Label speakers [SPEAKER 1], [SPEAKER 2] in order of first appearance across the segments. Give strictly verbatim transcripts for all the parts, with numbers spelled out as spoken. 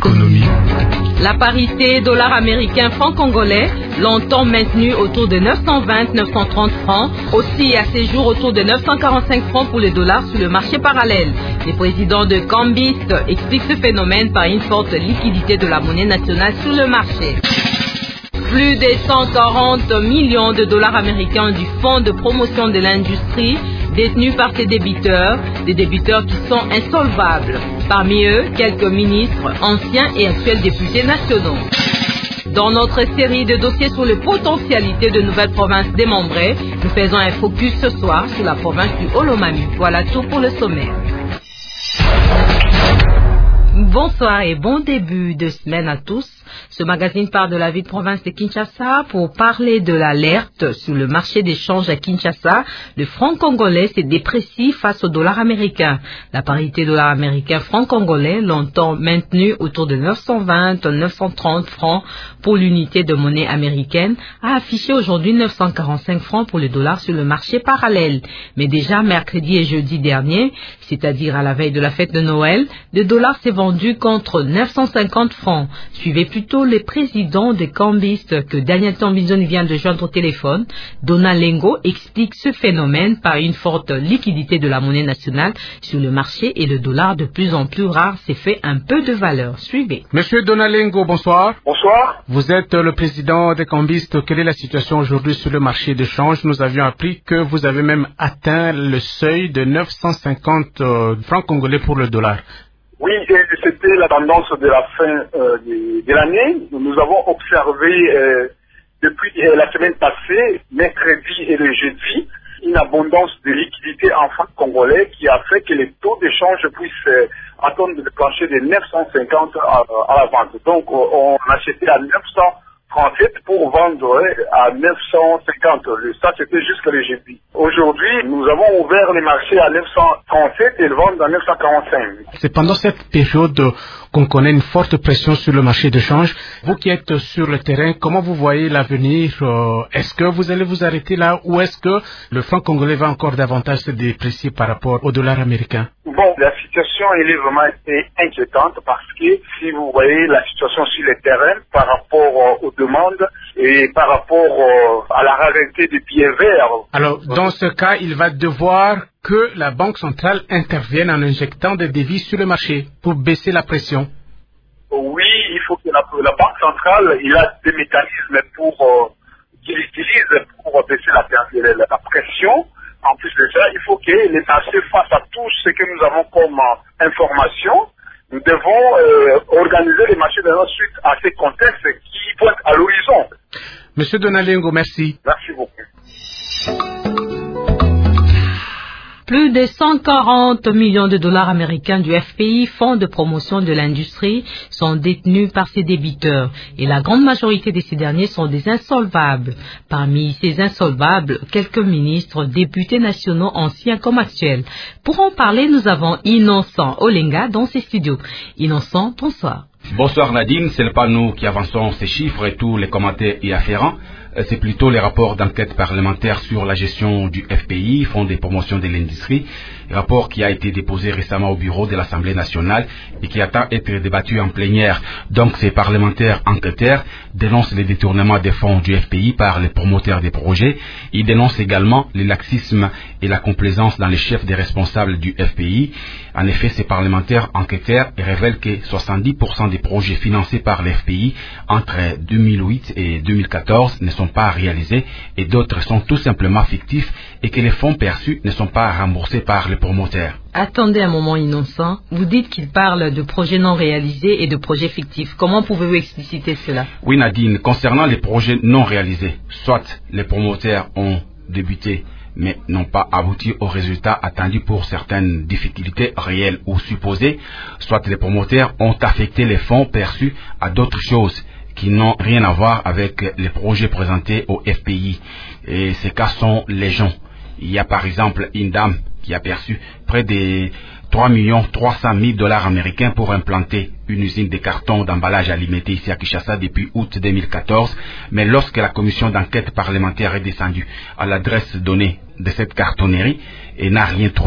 [SPEAKER 1] L'économie.
[SPEAKER 2] La parité dollar américain franc congolais, longtemps maintenue autour de neuf cent vingt à neuf cent trente francs, aussi à ces jours autour de neuf cent quarante-cinq francs pour le dollar sur le marché parallèle. Le président de Cambist explique ce phénomène par une forte liquidité de la monnaie nationale sur le marché. Plus de cent quarante millions de dollars américains du Fonds de promotion de l'industrie détenus par ses débiteurs, des débiteurs qui sont insolvables. Parmi eux, quelques ministres, anciens et actuels députés nationaux. Dans notre série de dossiers sur les potentialités de nouvelles provinces démembrées, nous faisons un focus ce soir sur la province du Olomami. Voilà tout pour le sommaire. Bonsoir et bon début de semaine à tous. Ce magazine part de la ville province de Kinshasa pour parler de l'alerte sur le marché d'échange à Kinshasa. Le franc congolais s'est déprécié face au dollar américain. La parité dollar américain franc congolais, longtemps maintenue autour de neuf cent vingt à neuf cent trente francs pour l'unité de monnaie américaine, a affiché aujourd'hui neuf cent quarante-cinq francs pour le dollar sur le marché parallèle. Mais déjà mercredi et jeudi dernier, c'est-à-dire à la veille de la fête de Noël, le dollar s'est vendu contre neuf cent cinquante francs. Suivez plutôt le président de Cambist que Daniel Tambizoni vient de joindre au téléphone. Donald Lengo explique ce phénomène par une forte liquidité de la monnaie nationale sur le marché et le dollar de plus en plus rare s'est fait un peu de valeur. Suivez.
[SPEAKER 3] Monsieur Donald Lengo, bonsoir.
[SPEAKER 4] Bonsoir.
[SPEAKER 3] Vous êtes le président de Cambist. Quelle est la situation aujourd'hui sur le marché d'échange? Nous avions appris que vous avez même atteint le seuil de neuf cent cinquante euh, francs congolais pour le dollar.
[SPEAKER 4] Oui, c'était la tendance de la fin euh, de, de l'année. Nous avons observé euh, depuis euh, la semaine passée, mercredi et le jeudi, une abondance de liquidités en francs congolais qui a fait que les taux d'échange puissent euh, attendre le plancher de neuf cent cinquante à, à la vente. Donc on achetait à neuf cent trente-sept pour vendre à neuf cent cinquante. Ça, c'était jusqu'à le jeudi. Aujourd'hui, nous avons ouvert les marchés à neuf cent trente-sept et le vendre à neuf cent quarante-cinq.
[SPEAKER 3] C'est pendant cette période qu'on connaît une forte pression sur le marché d'échange. Vous qui êtes sur le terrain, comment vous voyez l'avenir? Est-ce que vous allez vous arrêter là ou est-ce que le franc congolais va encore davantage se déprécier par rapport au dollar américain?
[SPEAKER 4] Bon, la situation elle est vraiment inquiétante parce que si vous voyez la situation sur le terrain par rapport aux demandes et par rapport à la rareté des billets verts.
[SPEAKER 3] Alors, dans ce cas, il va devoir que la Banque centrale intervienne en injectant des devises sur le marché pour baisser la pression.
[SPEAKER 4] Oui, il faut que la, la Banque centrale, il a des mécanismes pour euh, qu'il utilise pour baisser la, la, la pression. En plus de ça, il faut que les marchés, face à tout ce que nous avons comme euh, information, nous devons euh, organiser les marchés de notre suite à ces contextes qui pointent à l'horizon.
[SPEAKER 3] Monsieur Donald Lengo, merci.
[SPEAKER 4] Merci beaucoup.
[SPEAKER 2] Plus de cent quarante millions de dollars américains du F P I, Fonds de promotion de l'industrie, sont détenus par ses débiteurs et la grande majorité de ces derniers sont des insolvables. Parmi ces insolvables, quelques ministres, députés nationaux anciens comme actuels. Pour en parler, nous avons Innocent Olenga dans ses studios. Innocent, bonsoir.
[SPEAKER 5] Bonsoir Nadine, ce n'est pas nous qui avançons ces chiffres et tous les commentaires y afférents. C'est plutôt les rapports d'enquête parlementaire sur la gestion du F P I, Fonds de promotion de l'industrie, rapport qui a été déposé récemment au bureau de l'Assemblée nationale et qui attend d'être débattu en plénière. Donc ces parlementaires enquêteurs dénoncent les détournements des fonds du F P I par les promoteurs des projets. Ils dénoncent également le laxisme et la complaisance dans les chefs des responsables du F P I. En effet, ces parlementaires enquêteurs révèlent que soixante-dix pour cent des projets financés par le F P I entre deux mille huit et deux mille quatorze ne sont pas réalisés et d'autres sont tout simplement fictifs et que les fonds perçus ne sont pas remboursés par les promoteurs.
[SPEAKER 2] Attendez un moment, Innocent. Vous dites qu'il parle de projets non réalisés et de projets fictifs. Comment pouvez-vous expliciter cela?
[SPEAKER 5] Oui Nadine, concernant les projets non réalisés, soit les promoteurs ont débuté mais n'ont pas abouti aux résultats attendus pour certaines difficultés réelles ou supposées, soit les promoteurs ont affecté les fonds perçus à d'autres choses qui n'ont rien à voir avec les projets présentés au F P I. Et ces cas sont légion. Il y a par exemple une dame qui a perçu près de trois millions trois cent mille dollars américains pour implanter une usine de carton d'emballage alimentaire ici à Kinshasa depuis août deux mille quatorze. Mais lorsque la commission d'enquête parlementaire est descendue à l'adresse donnée de cette cartonnerie et n'a rien trouvé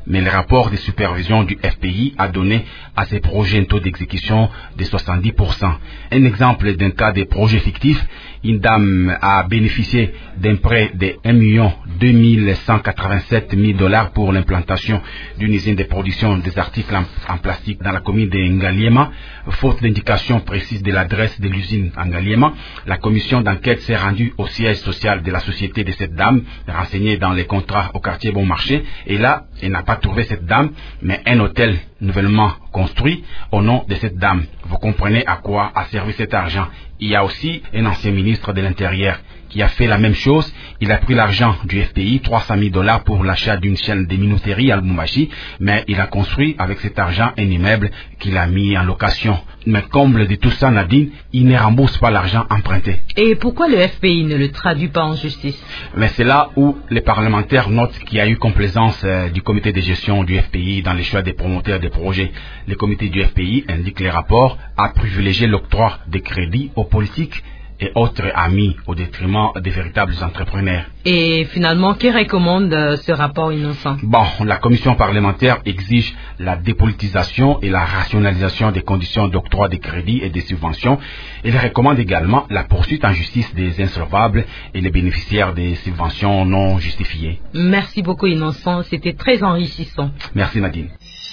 [SPEAKER 5] mais le rapport de supervision du F P I a donné à ces projets un taux d'exécution de soixante-dix pour cent. Un exemple d'un cas de projet fictif, une dame a bénéficié d'un prêt de un million deux mille cent quatre-vingt-sept mille dollars pour l'implantation d'une usine de production des articles en, en plastique dans la commune de Ngaliema. Faute d'indication précise de l'adresse de l'usine en Ngaliema, la commission d'enquête s'est rendue au siège social de la société de cette dame, renseignée dans les contrats au quartier Bon Marché, et là, elle n'a pas trouvé cette dame, mais un hôtel nouvellement construit au nom de cette dame. Vous comprenez à quoi a servi cet argent. Il y a aussi un ancien ministre de l'Intérieur qui a fait la même chose. Il a pris l'argent du F P I, trois cent mille dollars pour l'achat d'une chaîne de minoterie à Lubumbashi, mais il a construit avec cet argent un immeuble qu'il a mis en location. Mais comble de tout ça, Nadine, il ne rembourse pas l'argent emprunté.
[SPEAKER 2] Et pourquoi le F P I ne le traduit pas en justice?
[SPEAKER 5] Mais c'est là où les parlementaires notent qu'il y a eu complaisance euh, du comité de gestion du F P I dans les choix des promoteurs des projets. Le comité du F P I, indique les rapports, a privilégié l'octroi des crédits aux politiques et autres amis au détriment des véritables entrepreneurs.
[SPEAKER 2] Et finalement, qui recommande euh, ce rapport innocent?
[SPEAKER 5] Bon, la commission parlementaire exige la dépolitisation et la rationalisation des conditions d'octroi des crédits et des subventions. Elle recommande également la poursuite en justice des insolvables et les bénéficiaires des subventions non justifiées.
[SPEAKER 2] Merci beaucoup Innocent, c'était très enrichissant.
[SPEAKER 5] Merci Nadine.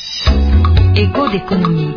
[SPEAKER 2] Écho d'économie.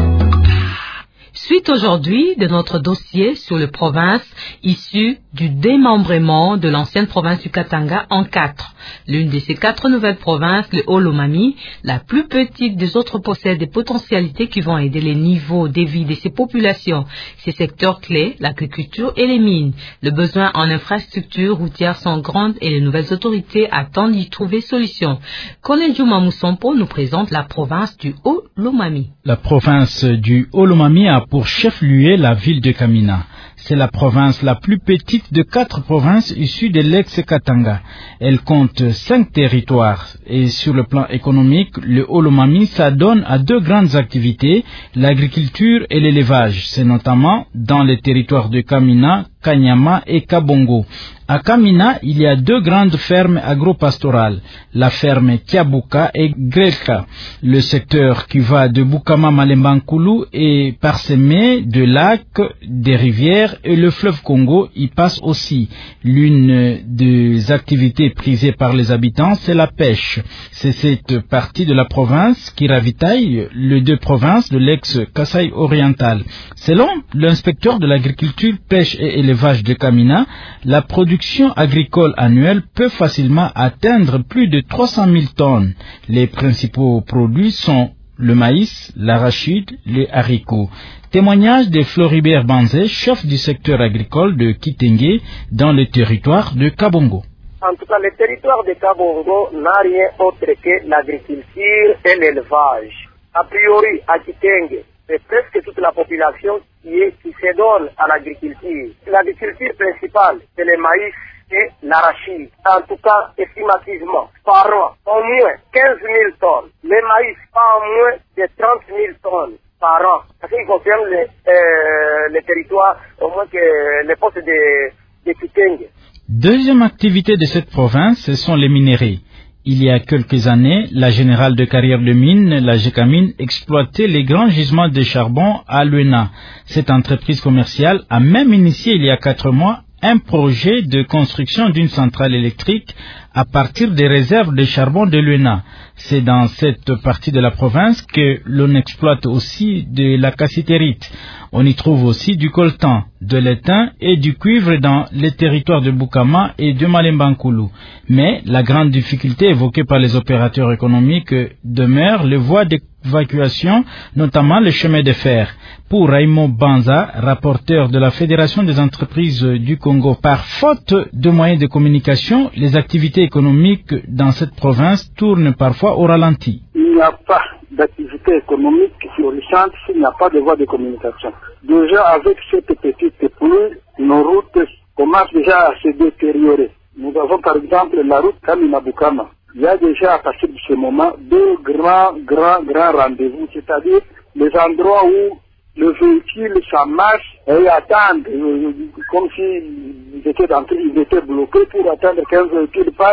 [SPEAKER 2] Suite aujourd'hui de notre dossier sur les provinces issues du démembrement de l'ancienne province du Katanga en quatre. L'une de ces quatre nouvelles provinces, le Haut-Lomami, la plus petite des autres, possède des potentialités qui vont aider les niveaux de vie de ces populations. Ces secteurs clés, l'agriculture et les mines. Le besoin en infrastructures routières sont grandes et les nouvelles autorités attendent d'y trouver solution. Colonel Juma Moussompo nous présente la province du Haut-Lomami.
[SPEAKER 1] La province du Haut-Lomami a pour chef-lieu la ville de Kamina. C'est la province la plus petite de quatre provinces issues de l'ex-Katanga. Elle compte cinq territoires et sur le plan économique, le Haut-Lomami s'adonne à deux grandes activités, l'agriculture et l'élevage. C'est notamment dans les territoires de Kamina, Kanyama et Kabongo. À Kamina, il y a deux grandes fermes agro-pastorales, la ferme Kiabuka et Greka. Le secteur qui va de Bukama-Malembankulu est parsemé de lacs, des rivières et le fleuve Congo y passe aussi. L'une des activités prisées par les habitants, c'est la pêche. C'est cette partie de la province qui ravitaille les deux provinces de l'ex-Kasaï oriental. Selon l'inspecteur de l'agriculture, pêche et élevage de Kamina, la production agricole annuelle peut facilement atteindre plus de trois cent mille tonnes. Les principaux produits sont le maïs, l'arachide, les haricots. Témoignage de Floribert Banzé, chef du secteur agricole de Kitenge dans le territoire de Kabongo.
[SPEAKER 6] En tout cas, le territoire de Kabongo n'a rien autre que l'agriculture et l'élevage. A priori, à Kitenge, c'est presque toute la population qui, est, qui se donne à l'agriculture. L'agriculture principale, c'est le maïs et l'arachide. En tout cas, estimativement, par an, au moins quinze mille tonnes. Le maïs, pas moins de trente mille tonnes par an. Parce qu'il concerne les, euh, les territoires, au moins que les postes de, de Kitenge.
[SPEAKER 1] Deuxième activité de cette province, ce sont les minerais. Il y a quelques années, la générale de carrière de mines, la Gécamine, exploitait les grands gisements de charbon à Luena. Cette entreprise commerciale a même initié il y a quatre mois un projet de construction d'une centrale électrique à partir des réserves de charbon de Luena. C'est dans cette partie de la province que l'on exploite aussi de la cassitérite. On y trouve aussi du coltan, de l'étain et du cuivre dans les territoires de Bukama et de Malembankulu. Mais la grande difficulté évoquée par les opérateurs économiques demeure les voies d'évacuation, notamment les chemins de fer. Pour Raymond Banza, rapporteur de la Fédération des entreprises du Congo, par faute de moyens de communication, les activités économiques dans cette province tournent parfois au ralenti.
[SPEAKER 4] Il n'y a pas d'activité économique florissante s'il n'y a pas de voie de communication. Déjà, avec cette petite pluie, nos routes commencent déjà à se détériorer. Nous avons par exemple la route Kamina-Bukama. Il y a déjà à partir de ce moment deux grands, grands, grands rendez-vous, c'est-à-dire les endroits où le véhicule, ça marche et attendent, comme s'ils étaient, dans, ils étaient bloqués pour attendre qu'un véhicule passe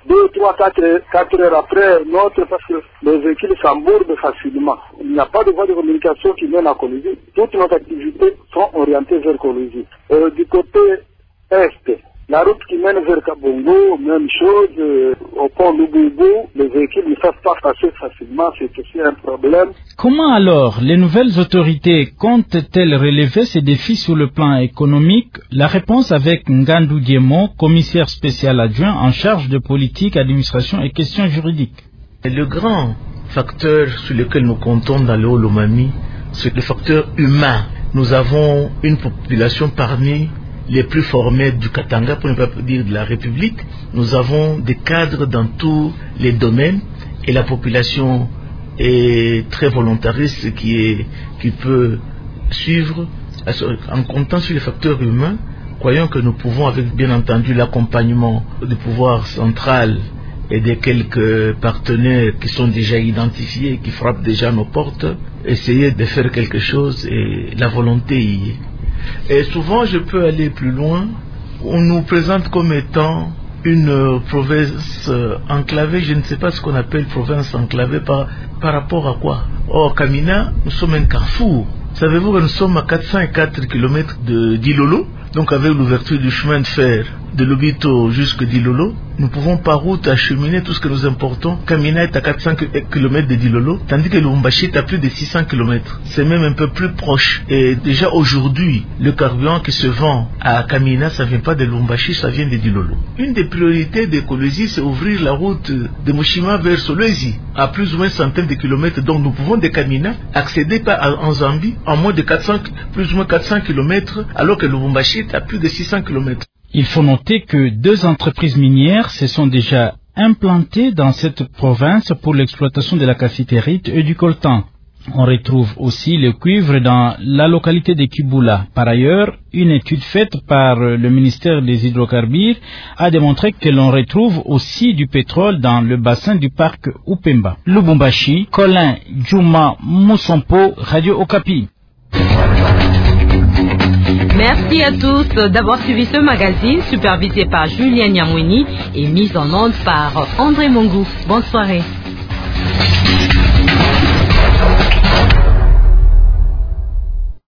[SPEAKER 4] deux, trois, quatre, quatre heures après notre, parce que les véhicules s'embourbent facilement. Il n'y a pas de voie de communication qui mène à Kolwezi. Toutes nos activités sont orientées vers Kolwezi. Euh, du côté est, la route qui mène vers Kabongo, même chose, euh, au pont Lububu, les véhicules ne peuvent pas passer facilement, c'est aussi un problème.
[SPEAKER 1] Comment alors les nouvelles autorités comptent-elles relever ces défis sur le plan économique? La réponse avec Ngandou Diemo, commissaire spécial adjoint en charge de politique, administration et questions juridiques.
[SPEAKER 7] Le grand facteur sur lequel nous comptons dans le Haut-Lomami, c'est le facteur humain. Nous avons une population parmi les plus formés du Katanga, pour ne pas dire de la République. Nous avons des cadres dans tous les domaines et la population est très volontariste qui, est, qui peut suivre. En comptant sur les facteurs humains, croyons que nous pouvons, avec bien entendu l'accompagnement du pouvoir central et des quelques partenaires qui sont déjà identifiés, qui frappent déjà nos portes, essayer de faire quelque chose, et la volonté y est. Et souvent, je peux aller plus loin. On nous présente comme étant une euh, province euh, enclavée. Je ne sais pas ce qu'on appelle province enclavée par, par rapport à quoi. Or, Kamina, nous sommes un carrefour. Savez-vous que nous sommes à quatre cent quatre kilomètres de d'Ilolo. Donc, avec l'ouverture du chemin de fer de Lobito jusqu'à Dilolo, nous pouvons par route acheminer tout ce que nous importons. Kamina est à quatre cents kilomètres de Dilolo, tandis que Lubumbashi est à plus de six cents kilomètres. C'est même un peu plus proche. Et déjà aujourd'hui, le carburant qui se vend à Kamina, ça ne vient pas de Lubumbashi, ça vient de Dilolo. Une des priorités de Kolwezi, c'est ouvrir la route de Mushima vers Solwezi, à plus ou moins centaines de kilomètres. Donc nous pouvons de Kamina accéder en Zambie en moins de quatre cents, plus ou moins quatre cents kilomètres, alors que Lubumbashi est à plus de six cents kilomètres.
[SPEAKER 1] Il faut noter que deux entreprises minières se sont déjà implantées dans cette province pour l'exploitation de la cassiterite et du coltan. On retrouve aussi le cuivre dans la localité de Kibula. Par ailleurs, une étude faite par le ministère des Hydrocarbures a démontré que l'on retrouve aussi du pétrole dans le bassin du parc Upemba. Lubumbashi, Colin Djouma Moussompo, Radio Okapi.
[SPEAKER 2] Merci à tous d'avoir suivi ce magazine, supervisé par Julien Nyamweni et mis en onde par André Mongou. Bonne soirée.